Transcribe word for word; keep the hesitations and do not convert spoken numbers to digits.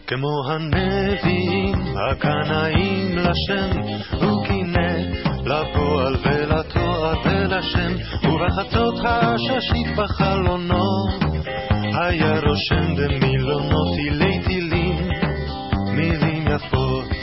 כמו הנביאים הקנאים לשם, הוא קינא לפועל ולתואר ולשם, ובחצות הששית בחלונו היה רושם במילונות תילי תילים, מילים יפות